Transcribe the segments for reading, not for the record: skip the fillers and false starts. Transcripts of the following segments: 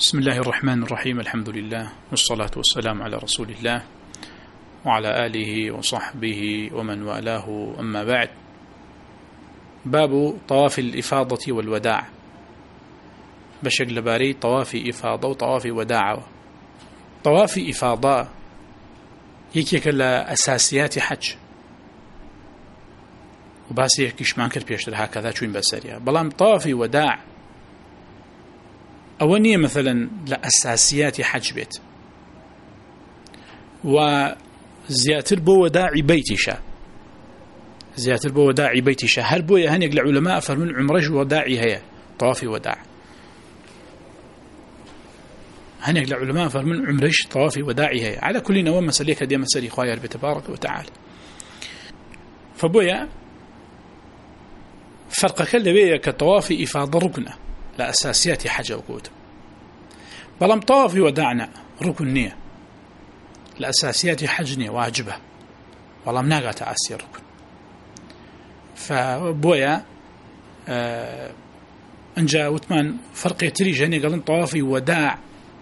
بسم الله الرحمن الرحيم. الحمد لله والصلاة والسلام على رسول الله وعلى آله وصحبه ومن والاه، أما بعد. باب طواف الإفاضة والوداع. بشكل باري طواف إفاضة وطواف وداع. طواف إفاضة يكيك لأساسيات حج، وباسي يكيش مانكر بيشتر هكذا شوين بسرية. بلام طواف وداع أولية مثلا لأساسيات حج بيت، وزياتر بو وداعي بيتشا، زياتر بو وداعي بيتشا هل بو يهنيق العلماء فرمون عمرج وداعي هي طواف وداع. هنيق العلماء فرمون عمرج طواف وداعي هي. على كل نوع مسأليك دي مسألي خوايا رب تبارك وتعالى. فبويا فرق كل بيا كطواف إفاضة ركنة لأساسيات حج وقود، بلام طواف وداعنا ركنية لأساسيات حجنية واجبة، بلام ناقة تأسي ركن. فبويا انجا وثمان فرق يتري جاني قالن طواف وداع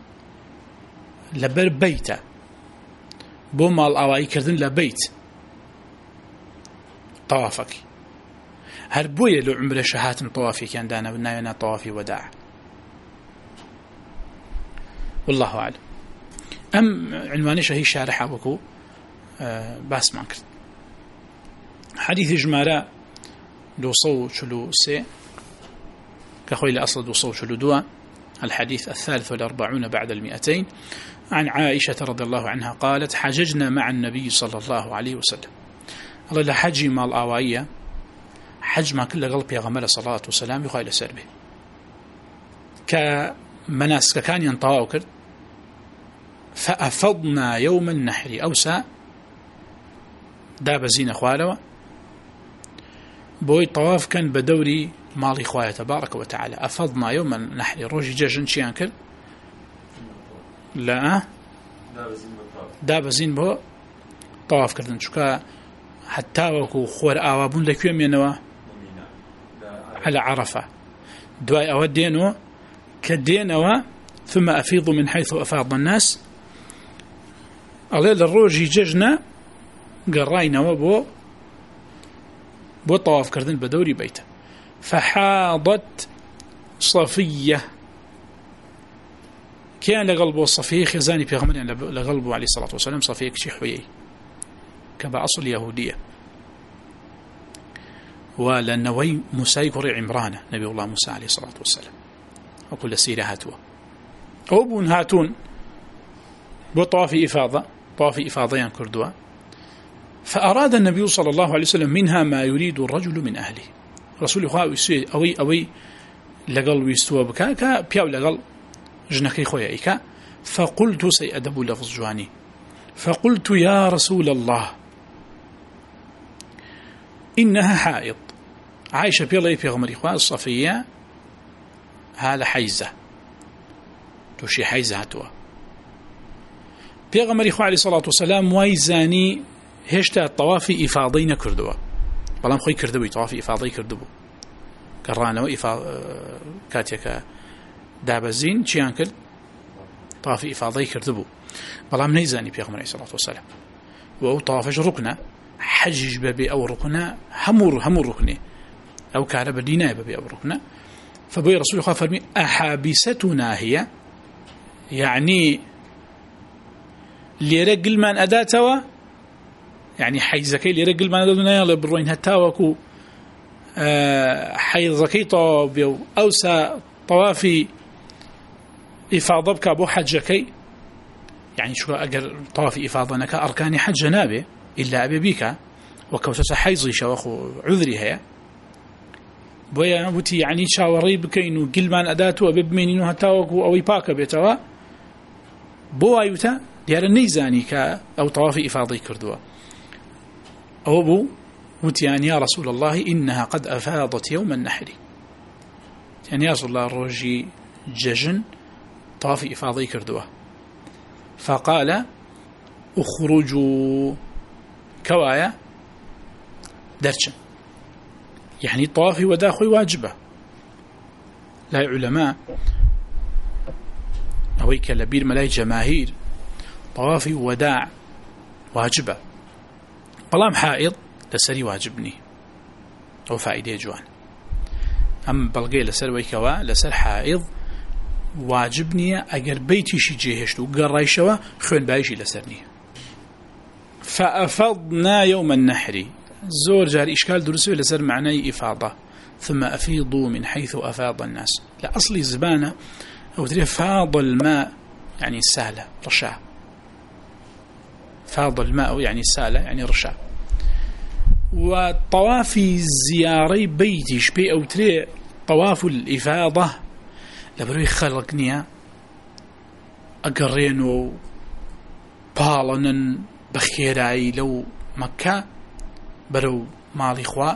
لبر بيته بو مال أواي كردن لبيت طوافك هربوية لو عمر شهات طوافي كان دانا بناينا طوافي وداع، والله أعلم. أم عنواني شهي شارحة بكو باس ما كرت حديث جمارة دو صو شلو سي كخوي لأصل دو صو شلو دوا. الحديث 43 بعد 200 عن عائشة رضي الله عنها قالت: حججنا مع النبي صلى الله عليه وسلم. الله لحجي مال آوائية حج ما كل قلب يا غمر صلاة وسلام يخايل سربه كمناسك كان ينطاو كرد. فأفضنا يوم النحر أوسا داب زين أخوالوا بوي طواف كان بدوري مالي خوايا تبارك وتعالى. أفضنا يوم النحر روجي جاجن شيان كرد لا داب زين بو طواف كردن شكا حتى وكو خور آوابون لكيوم ينوا على عرفة دواي أودينو كدينوا ثم أفيض من حيث أفاض الناس. الليل الروجي ججنا قرأينا بو طواف كردن بدوري بيته. فحاضت صفية كان لقلبه صفية خزاني في غمرين لقلبه عليه الصلاة والسلام صفية كشي حويي كبا أصل يهودية ولنوي موسى كري عمران نبي الله موسى عليه الصلاة والسلام وكل سيرة هاتوا أو هاتون بطواف إفاضة طواف إفاضيان كردوا. فأراد النبي صلى الله عليه وسلم منها ما يريد الرجل من أهله. رسول الله أوي لقل ويستوى بكا كبياو لقل جنكي خويا إيكا. فقلت سيأدب لفظ جواني فقلت: يا رسول الله إنها حائض. عائشة بيلا يبيغمر إخوة الصفية هذا حيزة توشي حيزة هاتوا بيغمر إخوة عليه الصلاة والسلام وايزاني هشتا الطوافي إفاضين كردوا بلام خوي كردوي طوافي إفاضي كردوا كرانا كاتيكا دابزين تشيانكل طوافي إفاضي كردوا بلام نيزاني بيغمر عليه الصلاة والسلام وأو طوافش ركنة حجج ببي أو ركنة همور ركنة أو كعرب دينا ببي أو ركنة. فبوي رسول الله فرمي: أحابستنا هي، يعني ليرجل من أداتوا، يعني حيزكي ليرجل من أداتنا يلا بروين هتاوكو حيزكي طوابيو أوسا طوافي إفاضبك أبو حجكي، يعني شو أجر طوافي إفاضنك أركان حج نابه إلا أبي بيك وكوتس حيزي شواخو عذري هي بويا بوتي يعني شاوري بكينو قلمان أداتو أببمينينو هتاوكو أو يباك بيتوا بو أيوتا ديار النيزاني أو طوافي إفاضي كردوا أو بو بوتي يعني: يا رسول الله إنها قد أفاضت يوم النحر، يعني يا رسول الله الروجي ججن طوافي إفاضي كردوا. فقال: اخرجوا كوايا درشن، يعني طوافي وداخل واجبة. لا علماء أويك لبير ملاي جماهير طوافي وداع واجبة بلام حائض لسري واجبني أو فائدة جوان أم بلغي لسر ويكوا لسر حائض واجبني أجر بيتي شي جيهشتو قريشوا خوين بايشي لسرني فأفضنا يوم النحر زور جار إشكال درسوه لسر معنى إفاضة ثم أفيضوا من حيث أفاض الناس لأصل زبانة أو تري فاض الماء يعني سالة رشا فاض الماء يعني سالة يعني رشا وطوافي زياري بيتي شبي أو تري طواف الإفاضة لبروي خلقني أقرينو بالنا بخيراي لو مكة برو مالي خوا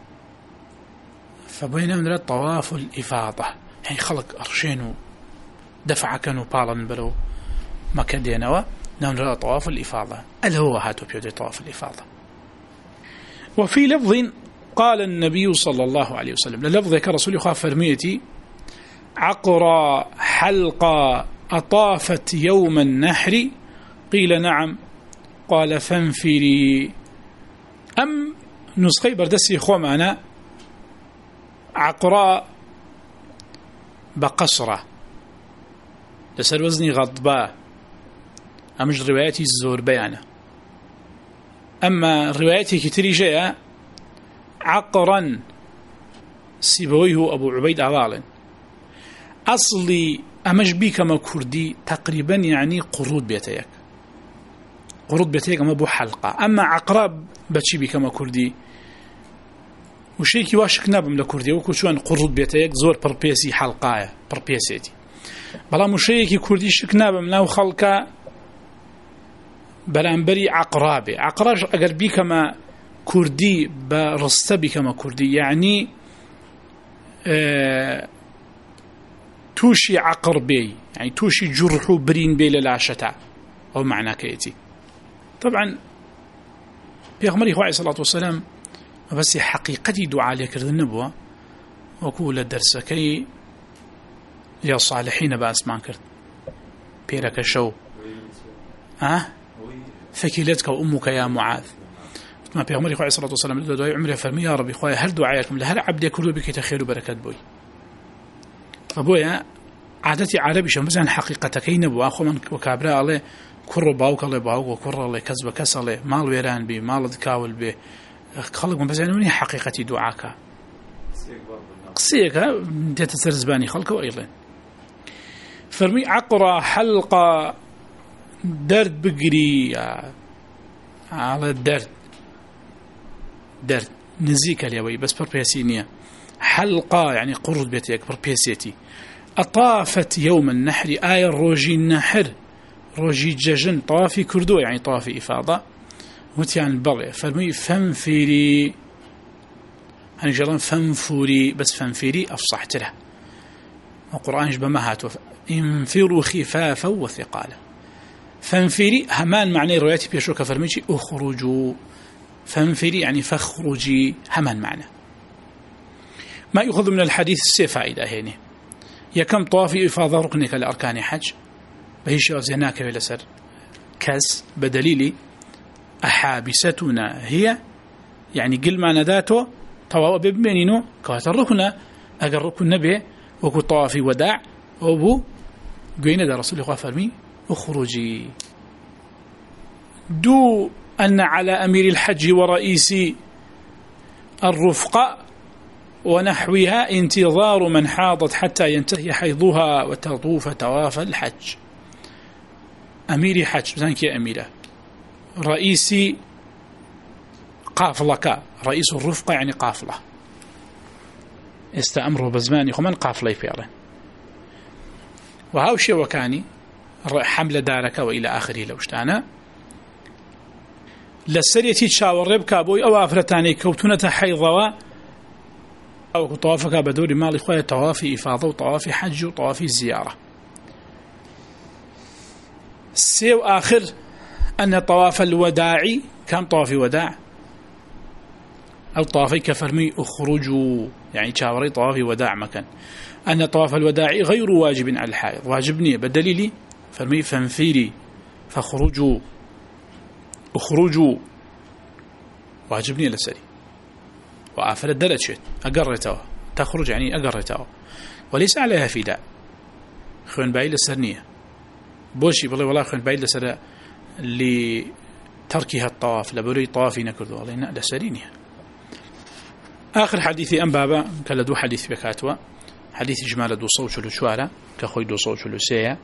فبينا من طواف الإفاضة يعني خلق أرشينو دفع كانوا بالنا برو مكة دينوا نمر طواف الإفاضة ألا هو هاتو بيودي طواف الإفاضة. وفي لفظ قال النبي صلى الله عليه وسلم للفظ كرسول خاف فرميتي عقرى حلقة أطافت يوم النحر قيل نعم قال فانفري أم نسخي بردسي خو معنا عقراء بقصرة لسر وزني غضباء أمش رواياتي الزور بيانا أما رواياتي كتري جاء عقرا سيبويه أبو عبيد أوالن أصلي أمش بيك ما كردي تقريبا يعني قرود بيتيك قرود بيتيك ما بو حلقة أما عقرب بتشي بيك ما كردي وشيكي واشك نابم لكردي وكوشوان قرود بيتيك زور بربيسي حلقايا بربيسيتي بلا مشيكي كردي شك نابم لاو خلقا بلانبري عقرابي عقراج أقر بيك ما كردي برسته بيك ما كردي يعني توشي عقر بي يعني توشي جرحو برين بي للاشتا أو معنى كيتي طبعا بيغمري عليه الصلاة والسلام بس حقيقتي دعاء لك النبوة وكول الدرسكي يا صالحين بأسمان كرد بيرك الشو ثكيلتك وأمك يا معاذ ما بيغمري عليه الصلاة والسلام دعاء عمره فرمي يا ربي خويا هل دعايكم لهل عبد يكرو بك تخير بركة بوي فبويا عادتي عربي شو مثلا حقيقتك أي نبوة أخو من وكابراء الله كر باوك الله باوك وكر الله كذب كسله مال ويران بي مال ذكاول بي خلق من بزعنوني حقيقتي دعاك قصيك ديت ترزباني خلق وإيلين فرمي عقرة حلقة درد بقري على الدرد درد نزيك اليوي بس بربيسينية حلقة يعني قرد بيتيك بربيسيتي أطافت يوم النحر آية روجي النحر روجي ججن طافي كردو يعني طافي إفاضة وتيان البلع فرمي فانفري هني جلان فانفوري بس فانفري أفصحت له القرآن بما هاتوا انفروا خفافا وثقالا فانفري همان معنى رواياتي بيشوك فرميشي أخرجوا فانفري يعني فاخرجي همان معنى ما يأخذ من الحديث فائدة هنا يا كم طافي إفاضة ركنك لأركان حج بهيش أزيناك بلسر كاس بدليل أحابستنا هي يعني قل ما نداته طواء ببنينو كوات الركنة أقر ركن نبي وكو طوافي وداع وابو قوين دا رسول الله فرمي اخرجي دو أن على أمير الحج ورئيس الرفقة ونحوها انتظار من حاضت حتى ينتهي حيضها وتطوف طواف الحج أمير حج بزانك يا أميرة رئيسي قافلك رئيس الرفقة يعني قافلة استأمره بزماني خمان قافلة فعلا وهاو شيء وكاني حمل دارك وإلى آخره لو اشتانا للسريتي تشاور ربك أبوي أو أفرتاني كوتونة حيضوا أو طوافك بدور مال إخوة طوافي إفاضة وطوافي حج وطوافي زيارة سيو آخر أن طواف الوداع كان طواف وداع أو طوافي كفرمي أخرجوا يعني تشاوري طوافي وداع مكان أن طواف الوداع غير واجب على الحائض واجبني بدليل فرمي فانفيري فخرجوا اخرجوا واجبني لسري وآفر الدرجة أقرتها تخرج يعني أقرتها وليس عليها فداء خوين باي لسرنية بوشي بالله والله خوين باي لسر لتركها الطواف لبري طوافي نكردوا علينا لسرينية. آخر حديثي أم بابا كالدو حديث بكاتوا حديث إجمال دو صوت لشوارة كخوي دو صوت لسيا.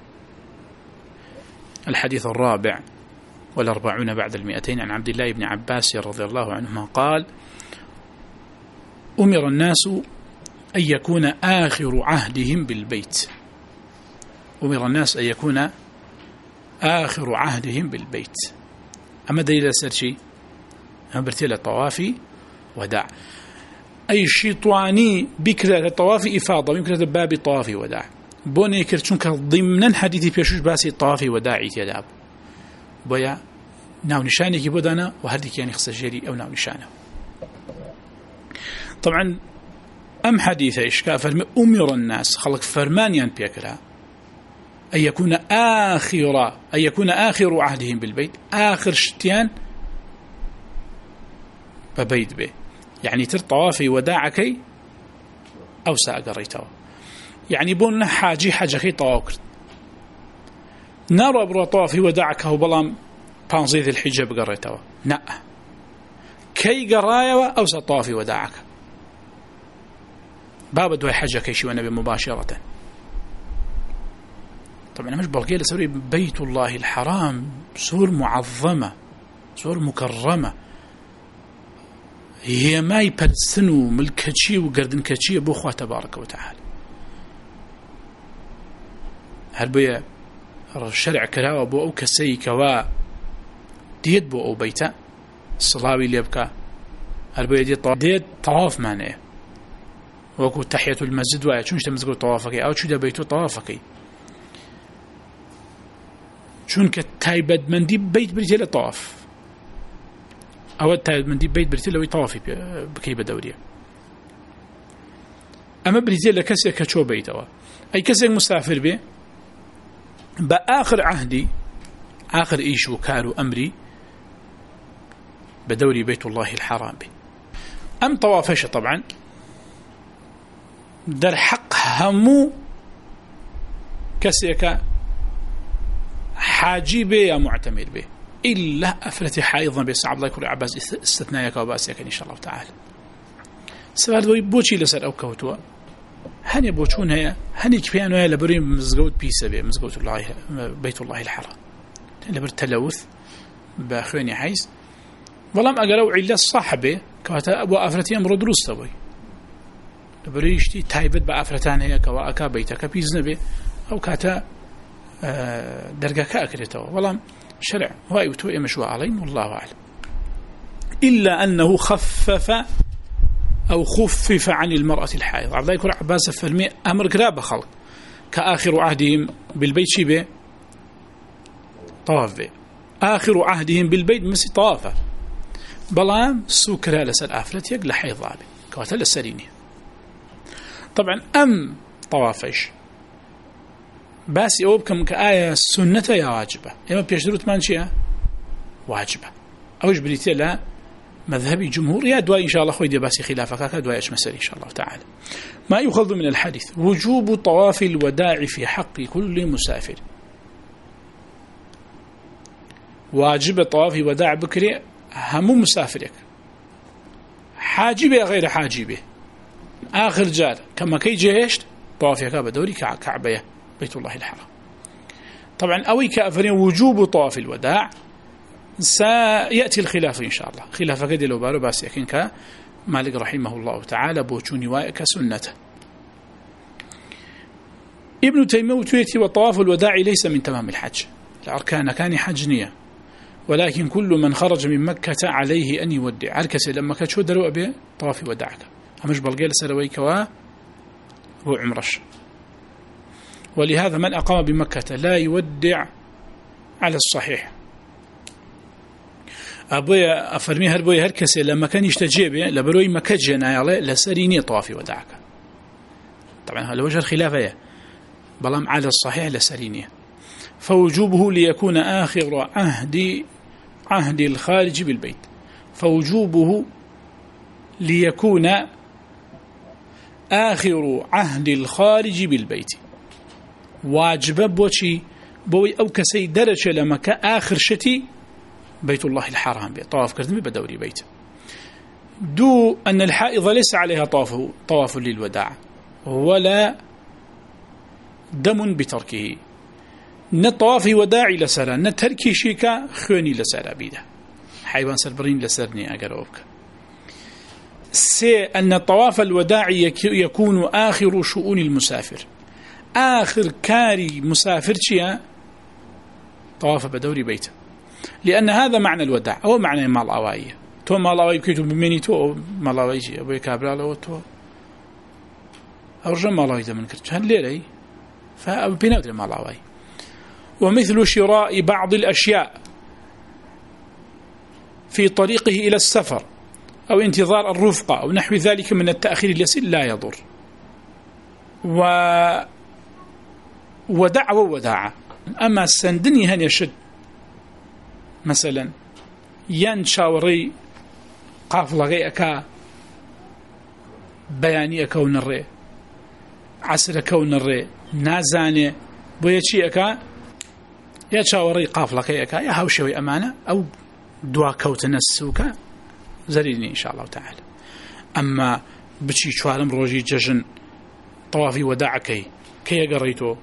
الحديث الرابع والأربعون بعد 200 عن عبد الله بن عباس رضي الله عنهما قال أمر الناس أن يكون آخر عهدهم بالبيت. أمر الناس أن يكون آخر عهدهم بالبيت. أما دليل سرشي أمرتل الطوافي وداع أي شيطاني بكرة الطوافي إفاضة بكرة باب الطوافي وداع بوني كرتشونك ضمن حديثي بيشوش باسي الطوافي وداعي تيداب بويا ناو نشاني بودانا وهردك يعني خسجيري أو ناو نشانه. طبعا أم حديثة إشكاء فرمي أمر الناس خلق فرمانيا بيكرا أن يكون آخر عهدهم بالبيت آخر شتيان ببيت به يعني تر طوافي وداعكي أو سأقريتها يعني بون حاجكي طواكر نارو أبرو طوافي وداعك هو بلام تنظيذ الحجة بقريتها نا كي قرايا أو سطوافي وداعك باب دوي حاجة كيشي والنبي مباشرة. طبعا مش بلقي لسوري بيت الله الحرام سور معظمة سور مكرمة هي ما يبرسنو ملكتشي وقردن كتشي بوخوة تبارك وتعالى. هل بيا الشرع كراوة بو أو كسي كوا ديد بو أو بيتا الصلاوي اللي يبكى هل بيا ديد طواف معناه وكو تحية المسجد وايد شو نشتمزقو طوافك أو شو بيتو طوافك شون كتايبد من دي بيت بريتي لطواف أو تايبد من دي بيت بريتي لوي طوافي بكيبة دورية. أما بريتي لكسي كشو بيتوا أي كسي مسافر به بآخر عهدي آخر إيشو كارو أمري بدوري بيت الله الحرام به. أم طوافش طبعا در حق همو كسيك حاجي به يا معتمر به إلا أفلتي حائضا بس عبد الله يكون عباس استثناءك وباسيك إن شاء الله تعالى. سؤال دوي بوشي لسر أو كوتوا هني بوشون هي هني كفيانو هي لبري مزقود بيسا به مزقود الله بيت الله الحرام لبر تلوث بأخواني حيث ولم أقلوا علا الصاحبة كواتا أبو أفلتي أمر دروس تبوي بريشتي تايبت بأفرتان هي كواكا بيتك بيزنبه أو كاتا درجك أكرته والله شرع وايوتو مشروع عليهم والله أعلم إلا أنه خفف أو خفف عن المرأة الحائض. عبد الله يكون عباس فرمي أمر قرابة خلق كآخر عهدهم بالبيت شبه طواف به آخر عهدهم بالبيت مسي طوافه بلام سكرة لسر آفرت يقل حيض عبي كواتل السريني. طبعا أم طوافش باسي أو بكم كآية سنة يا واجبة إما بيشدروت مانشيها واجبة أوش بريتي لها مذهبي جمهور يا دواء إن شاء الله خوي دي باسي خلافك دواء إيش مسألة إن شاء الله تعالى. ما يخلد من الحديث وجوب طواف الوداع في حق كل مسافر. واجب طواف وداع بكري هم مسافرك حاجبه غير حاجبه آخر جار كما كي جيشت طوافك بدوري كعبية بيت الله الحرام. طبعا أوي كأفرين وجوب طواف الوداع سيأتي الخلاف إن شاء الله خلاف قد لو بارو بس يكين كمالك رحمه الله تعالى بوشوني وايك سنته. ابن تيمية وتويتي وطواف الوداع ليس من تمام الحج الأركان كان حجنية ولكن كل من خرج من مكة عليه أن يودع عركسي لما كتشو دروا به طواف وداعك همش بلقيل سلويك هو عمرش. ولهذا من أقام بمكة لا يودع على الصحيح. أبويا أفرمي هربويا هركسي لما كان يشتجيبه لبروي مكة جناي عليه لسريني طوافي وداعك. طبعا هذا وجه الخلافية بلام على الصحيح لسريني. فوجوبه ليكون آخر عهد الخارج بالبيت. فوجوبه ليكون آخر عهد الخارج بالبيت واجب بوشي بوي أو كسي درجة لما كآخر شتي بيت الله الحرام طواف كردمي بدوري بيت. دو أن الحائض ليس عليها طواف للوداع ولا دم بتركه، نطواف وداعي لسرا نتركي شيكا خوني لسرا بيده حيوان سربرين لسرني أقرأوك. أن طواف الوداع يكون آخر شؤون المسافر، آخر كاري مسافر شيء طواف بدوري بيته، لأن هذا معنى الوداع هو معنى مال أواية. تو مال أواية كيتو بمني تو مال أواية أبوي كابرا لو تو أرجع مال أواية من كرت هل ليه فأبو بينادر مال أواية. ومثل شراء بعض الأشياء في طريقه إلى السفر أو انتظار الرفقة أو نحو ذلك من التأخير اليسير لا يضر. وداع. أما السندني هن يشد مثلا ينشاوري قافلة غيئك بياني كون الرئي عسر كون الرئي نازاني بويتشيئك ينشاوري قافلة غيئك يا هاوشوي أمانة أو دوا كوتنا السوكا زريني إن شاء الله تعالى. أما بشي شوالم روجي ججن طوافي وداعكي كي يقريتو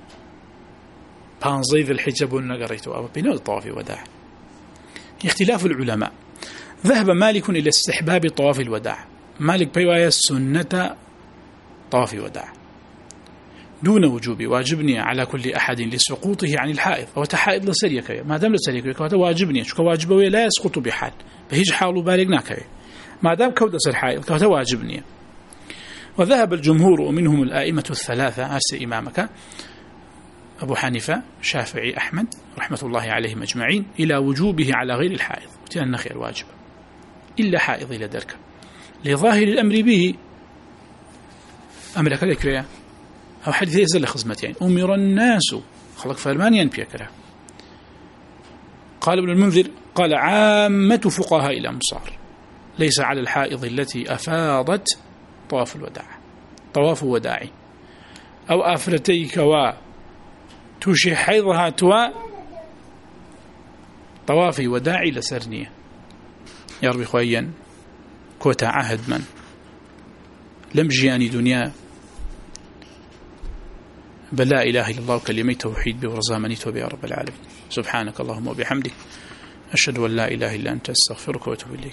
بانزيذ الحجاب ونقريتو أو بينو طوافي وداع. اختلاف العلماء. ذهب مالك إلى استحباب طواف الوداع، مالك بيوايا سنة طواف وداع دون وجوب واجبني على كل أحد لسقوطه عن الحائض أو تحائض لسريك ما دام لسريك هذا واجبني شو واجبه لا يسقط بحال بهيج حاله بالغناك ما دام كودس الحائض هذا واجبني. وذهب الجمهور ومنهم الآئمة الثلاثة هسه إمامك أبو حنيفة شافعي أحمد رحمة الله عليهم أجمعين إلى وجوبه على غير الحائض وتأن خير واجب إلا حائض إلى درك لظاهر الأمر به أمرك ذكريا أو حديث يزل خزمتين أمر الناس خلق فرمانيا بيكره. قال ابن المنذر قال عامة فقهاء الأمصار ليس على الحائض التي أفاضت طواف الوداع طواف وداعي أو آفرتيك توشي حيضها توا طوافي وداعي لسرنية يا ربي خويا كوتا عهد من لم جياني دنيا بل لا إله إلا الله وكلمة توحيد بورزامني توبي يا رب العالمين. سبحانك اللهم وبحمدك أشهد أن لا إله إلا أنت أستغفرك وأتوب إليك.